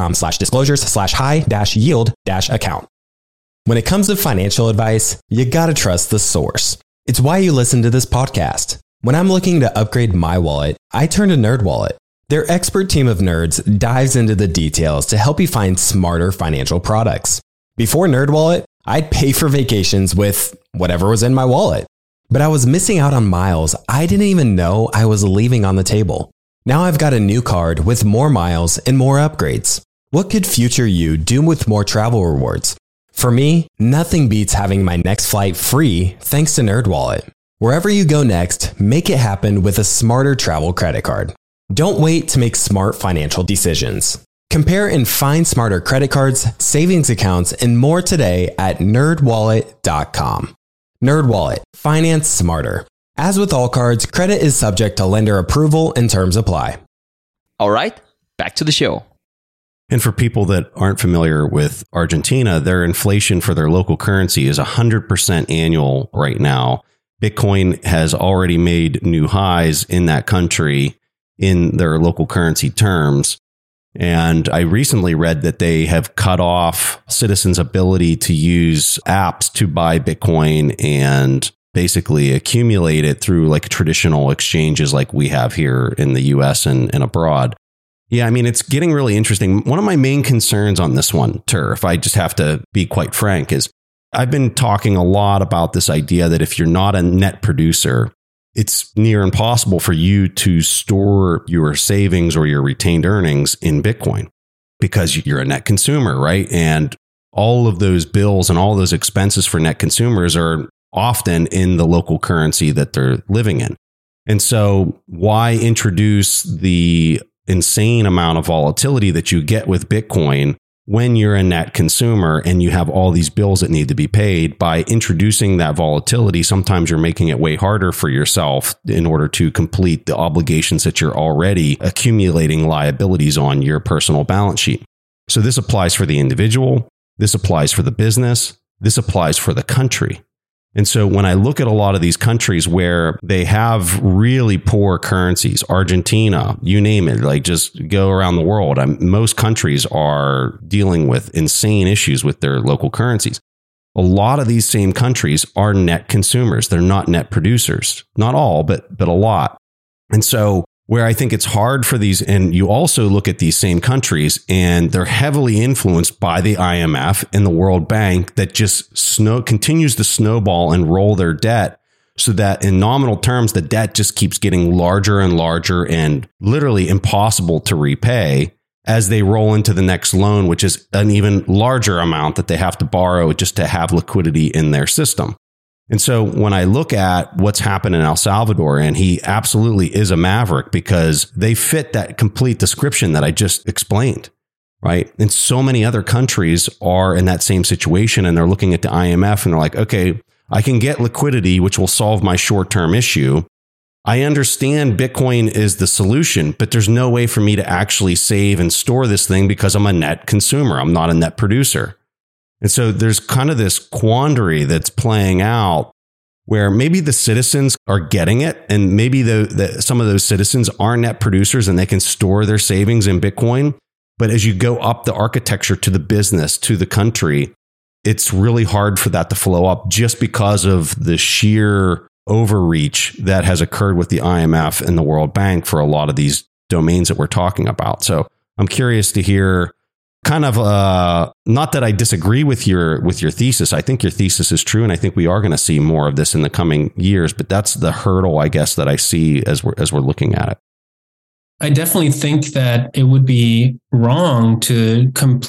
public.com/disclosures/high-yield-account. When it comes to financial advice, you gotta trust the source. It's why you listen to this podcast. When I'm looking to upgrade my wallet, I turn to NerdWallet. Their expert team of nerds dives into the details to help you find smarter financial products. Before NerdWallet, I'd pay for vacations with whatever was in my wallet. But I was missing out on miles I didn't even know I was leaving on the table. Now I've got a new card with more miles and more upgrades. What could future you do with more travel rewards? For me, nothing beats having my next flight free thanks to NerdWallet. Wherever you go next, make it happen with a smarter travel credit card. Don't wait to make smart financial decisions. Compare and find smarter credit cards, savings accounts, and more today at nerdwallet.com. NerdWallet. Finance smarter. As with all cards, credit is subject to lender approval and terms apply. All right, back to the show. And for people that aren't familiar with Argentina, their inflation for their local currency is 100% annual right now. Bitcoin has already made new highs in that country in their local currency terms. And I recently read that they have cut off citizens' ability to use apps to buy Bitcoin and basically accumulate it through like traditional exchanges like we have here in the US and abroad. Yeah, I mean, it's getting really interesting. One of my main concerns on this one, Tur, if I just have to be quite frank, is I've been talking a lot about this idea that if you're not a net producer, it's near impossible for you to store your savings or your retained earnings in Bitcoin because you're a net consumer, right? And all of those bills and all those expenses for net consumers are often in the local currency that they're living in. And so why introduce the insane amount of volatility that you get with Bitcoin when you're a net consumer and you have all these bills that need to be paid? By introducing that volatility, sometimes you're making it way harder for yourself in order to complete the obligations that you're already accumulating liabilities on your personal balance sheet. So this applies for the individual. This applies for the business. This applies for the country. And so when I look at a lot of these countries where they have really poor currencies, Argentina, you name it, like just go around the world, most countries are dealing with insane issues with their local currencies. A lot of these same countries are net consumers. They're not net producers. Not all, but a lot. And so where I think it's hard for these, and you also look at these same countries and they're heavily influenced by the IMF and the World Bank that just continues to snowball and roll their debt so that in nominal terms, the debt just keeps getting larger and larger and literally impossible to repay as they roll into the next loan, which is an even larger amount that they have to borrow just to have liquidity in their system. And so when I look at what's happened in El Salvador, and he absolutely is a maverick because they fit that complete description that I just explained, right? And so many other countries are in that same situation, and they're looking at the IMF and they're like, okay, I can get liquidity, which will solve my short-term issue. I understand Bitcoin is the solution, but there's no way for me to actually save and store this thing because I'm a net consumer. I'm not a net producer. And so there's kind of this quandary that's playing out where maybe the citizens are getting it, and maybe some of those citizens are net producers and they can store their savings in Bitcoin. But as you go up the architecture to the business, to the country, it's really hard for that to flow up just because of the sheer overreach that has occurred with the IMF and the World Bank for a lot of these domains that we're talking about. So I'm curious to hear kind of, not that I disagree with your thesis. I think your thesis is true. And I think we are going to see more of this in the coming years, but that's the hurdle, I guess, that I see as we're looking at it. I definitely think that it would be wrong to kind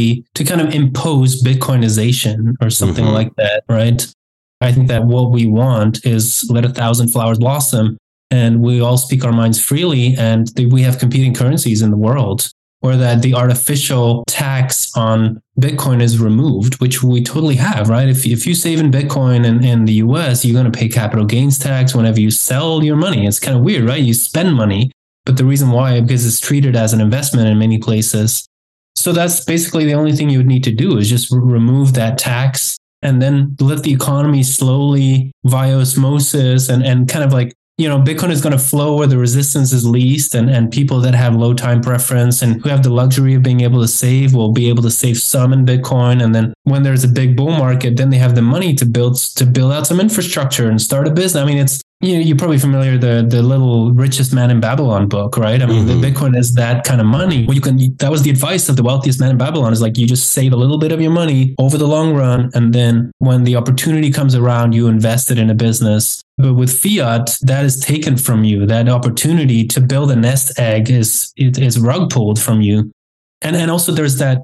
of impose Bitcoinization or something like that, right? I think that what we want is let 1,000 flowers blossom and we all speak our minds freely and we have competing currencies in the world, or that the artificial tax on Bitcoin is removed, which we totally have, right? If you save in Bitcoin in the US, you're going to pay capital gains tax whenever you sell your money. It's kind of weird, right? You spend money. But the reason why, because it's treated as an investment in many places. So that's basically the only thing you would need to do is just remove that tax and then let the economy slowly via osmosis and kind of like, Bitcoin is going to flow where the resistance is least and people that have low time preference and who have the luxury of being able to save will be able to save some in Bitcoin. And then when there's a big bull market, then they have the money to build out some infrastructure and start a business. I mean, it's, you're probably familiar with the little Richest Man in Babylon book, right? I mean, the Bitcoin is that kind of money. Well, that was the advice of the wealthiest man in Babylon is like, you just save a little bit of your money over the long run. And then when the opportunity comes around, you invest it in a business. But with fiat, that is taken from you. That opportunity to build a nest egg is rug pulled from you. And also there's that,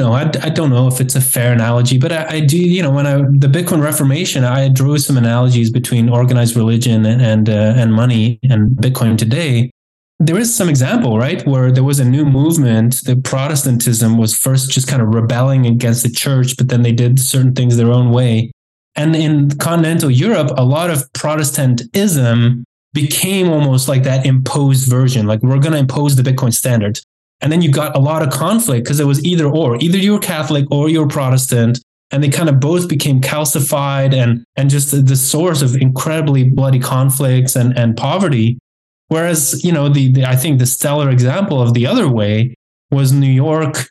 I don't know if it's a fair analogy, but I do, the Bitcoin Reformation, I drew some analogies between organized religion and money and Bitcoin today. There is some example, right, where there was a new movement. The Protestantism was first just kind of rebelling against the church, but then they did certain things their own way. And in continental Europe, a lot of Protestantism became almost like that imposed version, like we're going to impose the Bitcoin standard. And then you got a lot of conflict because it was either you were Catholic or you were Protestant. And they kind of both became calcified and just the source of incredibly bloody conflicts and poverty. Whereas, I think the stellar example of the other way was New York,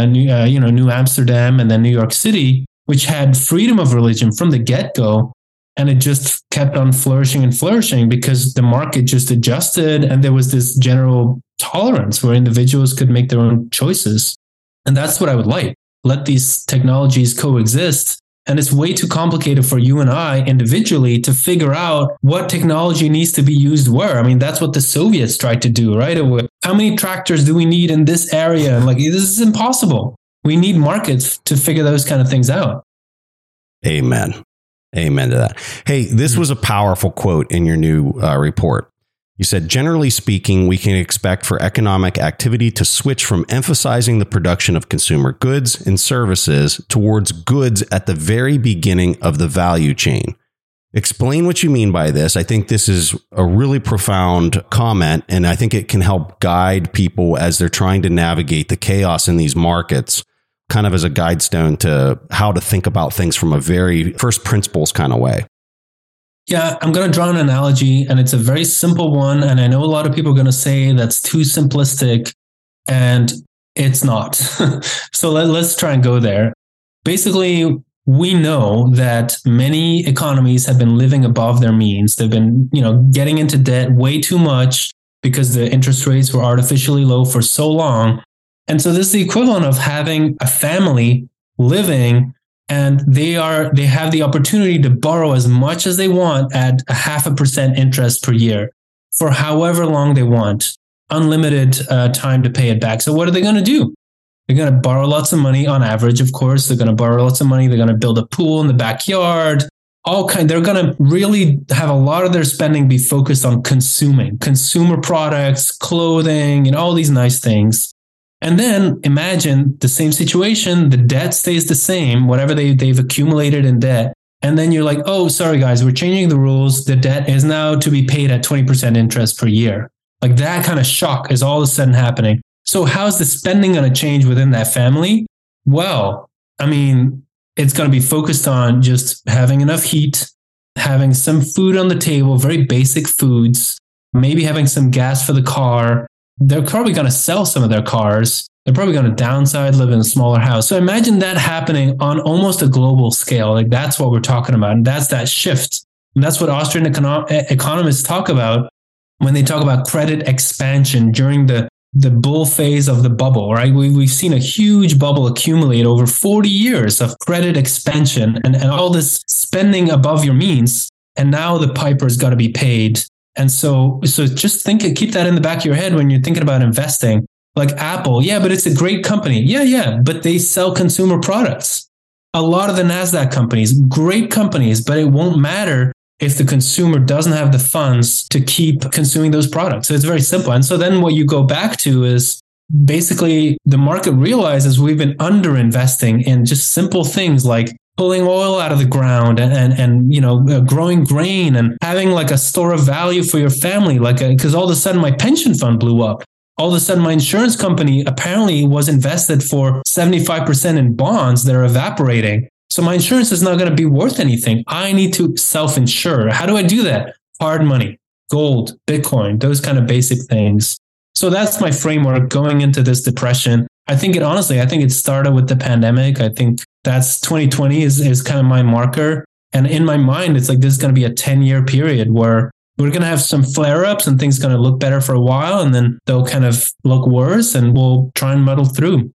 New Amsterdam, and then New York City, which had freedom of religion from the get-go. And it just kept on flourishing and flourishing because the market just adjusted and there was this general tolerance where individuals could make their own choices. And that's what I would like. Let these technologies coexist. And it's way too complicated for you and I individually to figure out what technology needs to be used where. I mean, that's what the Soviets tried to do, right? How many tractors do we need in this area? And this is impossible. We need markets to figure those kind of things out. Amen. Amen to that. Hey, this was a powerful quote in your new report. You said, generally speaking, we can expect for economic activity to switch from emphasizing the production of consumer goods and services towards goods at the very beginning of the value chain. Explain what you mean by this. I think this is a really profound comment, and I think it can help guide people as they're trying to navigate the chaos in these markets, kind of as a guide stone to how to think about things from a very first principles kind of way. Yeah, I'm going to draw an analogy, and it's a very simple one. And I know a lot of people are going to say that's too simplistic, and it's not. So let's try and go there. Basically, we know that many economies have been living above their means. They've been, getting into debt way too much because the interest rates were artificially low for so long. And so this is the equivalent of having a family living and they have the opportunity to borrow as much as they want at 0.5% interest per year for however long they want, unlimited time to pay it back. So what are they going to do? They're going to borrow lots of money on average, of course. They're going to borrow lots of money. They're going to build a pool in the backyard. They're going to really have a lot of their spending be focused on consuming consumer products, clothing, all these nice things. And then imagine the same situation, the debt stays the same, whatever they've accumulated in debt. And then you're like, oh, sorry, guys, we're changing the rules. The debt is now to be paid at 20% interest per year. Like that kind of shock is all of a sudden happening. So how's the spending going to change within that family? Well, it's going to be focused on just having enough heat, having some food on the table, very basic foods, maybe having some gas for the car. They're probably going to sell some of their cars. They're probably going to downsize, live in a smaller house. So imagine that happening on almost a global scale. Like that's what we're talking about. And that's that shift. And that's what Austrian economists talk about when they talk about credit expansion during the bull phase of the bubble, right? We've seen a huge bubble accumulate over 40 years of credit expansion and all this spending above your means. And now the piper's got to be paid. And so just keep that in the back of your head when you're thinking about investing. Like Apple, yeah, but it's a great company. Yeah, but they sell consumer products. A lot of the NASDAQ companies, great companies, but it won't matter if the consumer doesn't have the funds to keep consuming those products. So it's very simple. And so then what you go back to is basically the market realizes we've been underinvesting in just simple things like pulling oil out of the ground and growing grain and having like a store of value for your family. Because all of a sudden my pension fund blew up. All of a sudden my insurance company apparently was invested for 75% in bonds that are evaporating. So my insurance is not going to be worth anything. I need to self-insure. How do I do that? Hard money, gold, Bitcoin, those kind of basic things. So that's my framework going into this depression. I think it started with the pandemic. I think that's 2020 is kind of my marker. And in my mind, it's like this is going to be a 10-year period where we're going to have some flare-ups and things going to look better for a while. And then they'll kind of look worse and we'll try and muddle through.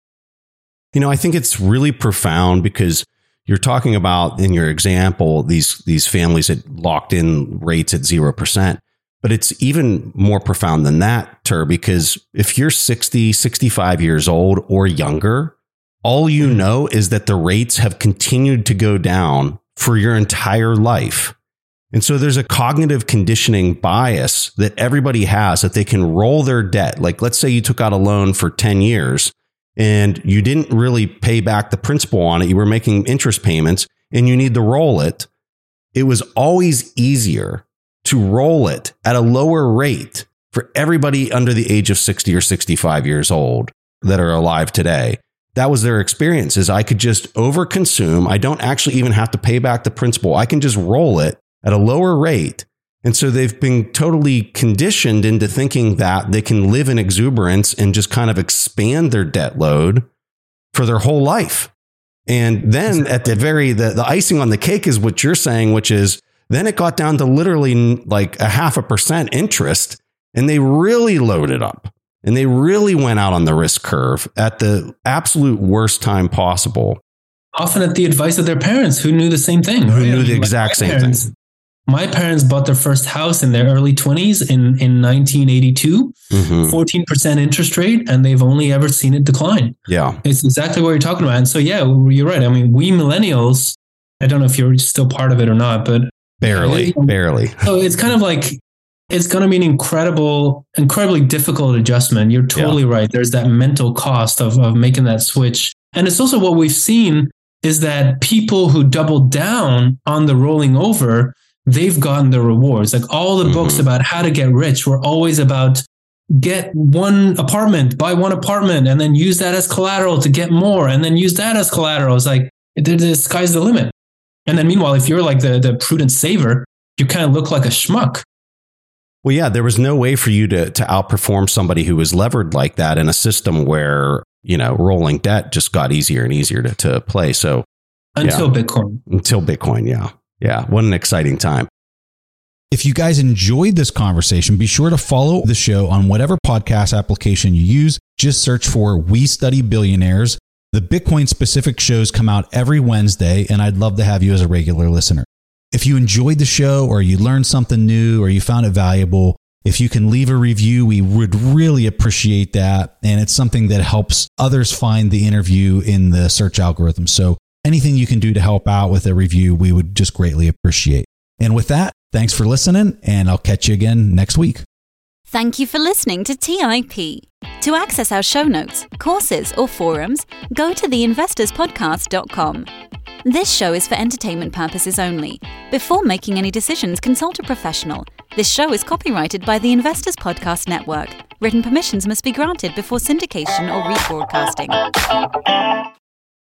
I think it's really profound because you're talking about, in your example, these families that locked in rates at 0%. But it's even more profound than that, Tur, because if you're 60, 65 years old or younger, all you know is that the rates have continued to go down for your entire life. And so there's a cognitive conditioning bias that everybody has that they can roll their debt. Like, let's say you took out a loan for 10 years. And you didn't really pay back the principal on it. You were making interest payments and you need to roll it. It was always easier to roll it at a lower rate for everybody under the age of 60 or 65 years old that are alive today. That was their experience, is I could just overconsume. I don't actually even have to pay back the principal. I can just roll it at a lower rate. And so they've been totally conditioned into thinking that they can live in exuberance and just kind of expand their debt load for their whole life. And then at the icing on the cake is what you're saying, which is then it got down to literally like 0.5% interest, and they really loaded up and they really went out on the risk curve at the absolute worst time possible. Often at the advice of their parents who knew the same thing. Who knew the exact same thing. My parents bought their first house in their early 20s in 1982, 14% interest rate, and they've only ever seen it decline. Yeah. It's exactly what you're talking about. And so, yeah, you're right. I mean, we millennials, I don't know if you're still part of it or not, but barely. So it's kind of like, it's going to be an incredibly difficult adjustment. You're totally right. There's that mental cost of making that switch. And it's also what we've seen is that people who doubled down on the rolling over, they've gotten the rewards. Like all the books about how to get rich were always about get one apartment, buy one apartment, and then use that as collateral to get more, and then use that as collateral. It's like the sky's the limit. And then meanwhile, if you're like the prudent saver, you kind of look like a schmuck. Well, yeah, there was no way for you to outperform somebody who was levered like that in a system where, rolling debt just got easier and easier to play. So until Bitcoin, yeah. Yeah, what an exciting time. If you guys enjoyed this conversation, be sure to follow the show on whatever podcast application you use. Just search for We Study Billionaires. The Bitcoin specific shows come out every Wednesday, and I'd love to have you as a regular listener. If you enjoyed the show or you learned something new or you found it valuable, if you can leave a review, we would really appreciate that. And it's something that helps others find the interview in the search algorithm. So anything you can do to help out with a review, we would just greatly appreciate. And with that, thanks for listening, and I'll catch you again next week. Thank you for listening to TIP. To access our show notes, courses, or forums, go to theinvestorspodcast.com. This show is for entertainment purposes only. Before making any decisions, consult a professional. This show is copyrighted by the Investors Podcast Network. Written permissions must be granted before syndication or rebroadcasting.